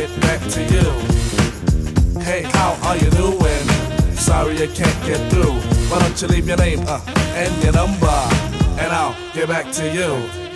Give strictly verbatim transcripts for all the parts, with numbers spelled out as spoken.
get back to you. Hey, how are you doing? Sorry I can't get through. Why don't you leave your name uh, and your number, and I'll get back to you.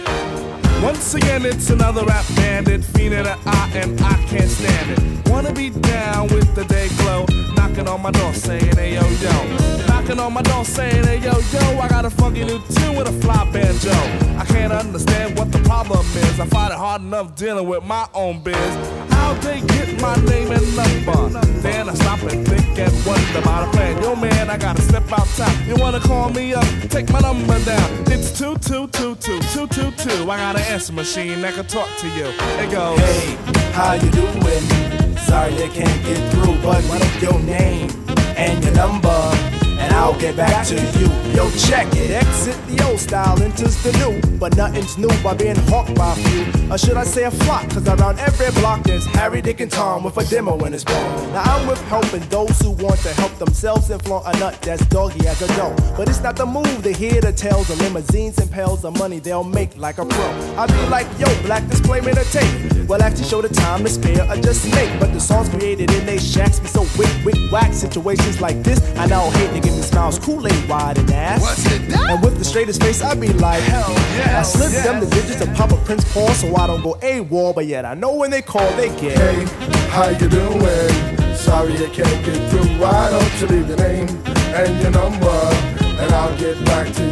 Once again, it's another rap bandit, fiend in the eye, and I can't stand it. Wanna be down with the day glow, knocking on my door saying, hey yo yo. Knocking on my door saying, hey yo yo, I got a funky new tune with a fly banjo. I can't understand what the problem is. I find it hard enough dealing with my own biz. How'd they get my name and number? Then I stop and think and wonder about a plan. Yo man, I gotta step outside. You wanna call me up? Take my number down. It's two two two two two two two. I got an answer machine that can talk to you. It goes, hey, how you doing? Sorry I can't get through, but leave your name and your number, and I'll get back to you. Yo, check it. Exit the old style, enters the new, but nothing's new by being hawked by a few. Or should I say a flock? Cause around every block there's Harry, Dick, and Tom with a demo in his palm. Now I'm with helping those who want to help themselves and flaunt a nut that's doggy as a dough. But it's not the move to hear the tales of limousines and pails of money they'll make like a pro. I be like, yo, black display made a tape. Well, actually show the time to spare or just make. But the songs created in they shacks be so wick, wick, whack. Situations like this, I now hate to give me smiles, Kool-Aid wide and ass. What's it that? And with the straightest face, I be like, hell yeah. I slip yes. them the digits of Papa Prince Paul so I don't go AWOL, but yet I know when they call, they get. Hey, how you doing? Sorry I can't get through. Why don't you leave your name and your number, and I'll get back to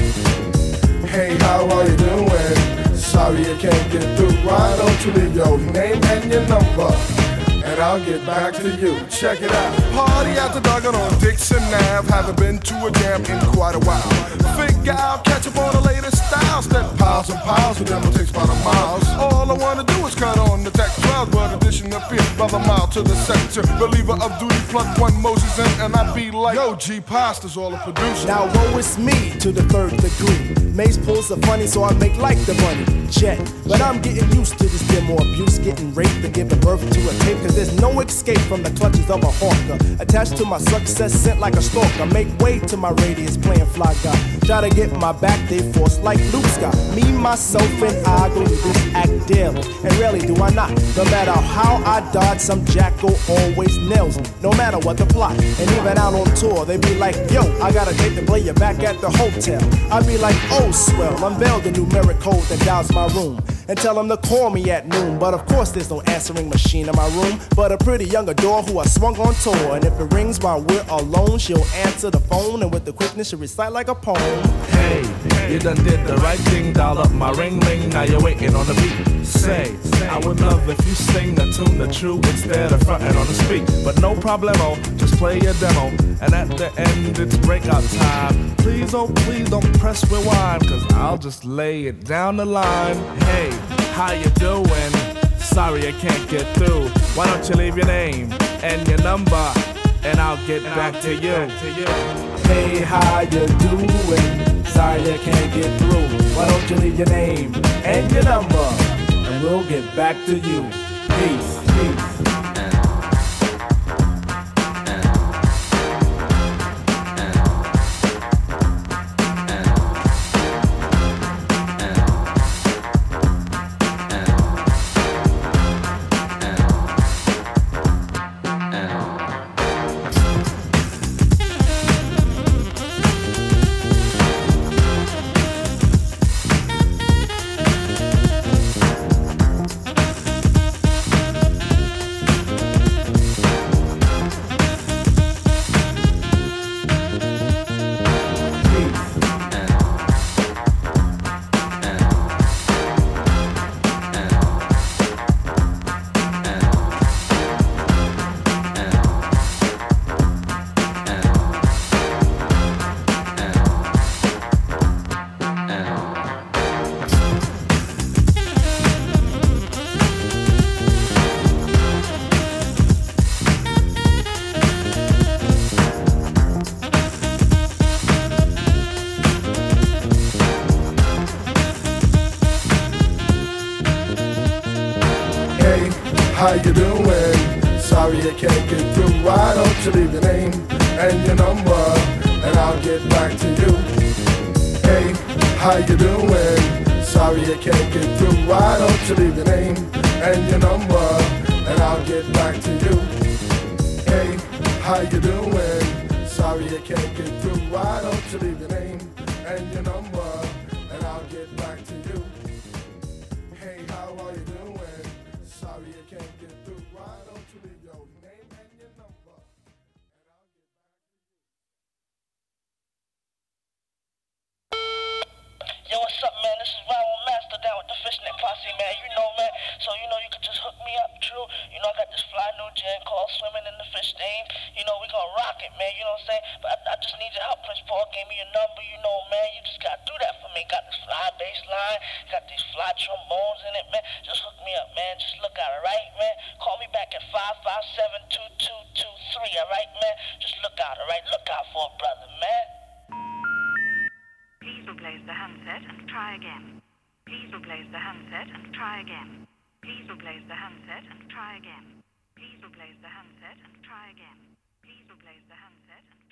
you. Hey, how are you doing? Sorry I can't get through. Why don't you leave your name and your number, and I'll get back to you. Check it out. Party at the Duggan on Dixon Ave. Haven't been to a jam in quite a while. Figure out, catch up on the latest styles. That piles and piles of them will take about a miles. All I wanna do is cut on the tech twelve, but addition appear by the mile to the sector. Reliever of duty, plug one Moses in, and I be like, yo, G Pasta's all the producer. Now woe is me to the third degree. Mace pulls are funny, so I make like the money. Jet, but I'm getting used to this demo abuse, getting raped and giving birth to a tape. Cause there's no escape from the clutches of a hawker. Attached to my success, sent like a stalker. Make way to my radius, playing fly guy. Try to get my back, they force like Luke Scott. Me, myself, and I go to this act daily. And rarely do I not. No matter how I dodge, some jackal always nails me. No matter what the plot. And even out on tour, they be like, yo, I got a date to play you back at the hotel. I be like, oh, swell, unveil the numeric code that dials my room. And tell them to call me at noon. But of course there's no answering machine in my room, but a pretty young adore who I swung on tour. And if it rings while we're alone, she'll answer the phone, and with the quickness she'll recite like a poem. Hey, you done did the right thing, dial up my ring ring, now you're waiting on the beat. Say, I would love if you sing a tune the true instead of frontin' on the speak. But no problemo, just play your demo, and at the end it's breakout time. Please, oh please don't press rewind, cause I'll just lay it down the line. Hey, how you doing? Sorry I can't get through. Why don't you leave your name and your number, and I'll get back to you. Hey, how you doing? Sorry I can't get through. Why don't you leave your name and your number, and we'll get back to you. Peace, peace. How you doing? Sorry I can't get through. Why don't you leave your name and your number, and I'll get back to you. Hey, how you doing? Sorry I can't get through. Why don't you leave your name and your number, and I'll get back to you. Hey, how you doing? Sorry I can't get through. Why don't you leave your name and your number, and I'll get back to you. Hey, how are you doing? Sorry I can't get through. Why don't you leave your name and your number, and I'll get back to you. Yo, what's up, man? This is Ronald Master down with the Fishnet Posse, man. You know, man. So, you know, you could just hook me up, true. You know, I got this fly new jam called Swimming in the Fish Stain. You know, we gonna rock it, man. You know what I'm saying? But I, I just need your help. Prince Paul gave me your number, you know, man. You just gotta do that for me. Got this fly bass line, got these fly trombones in it, man. Just hook me up, man. Just look out, all right, man? Call me back at five five seven, two two two three, all right, man? Just look out, all right? Look out for a brother, man. Please replace the handset and try again. Please replace the handset and try again. Please replace the handset and try again. Please replace the handset and try again. Please replace the handset and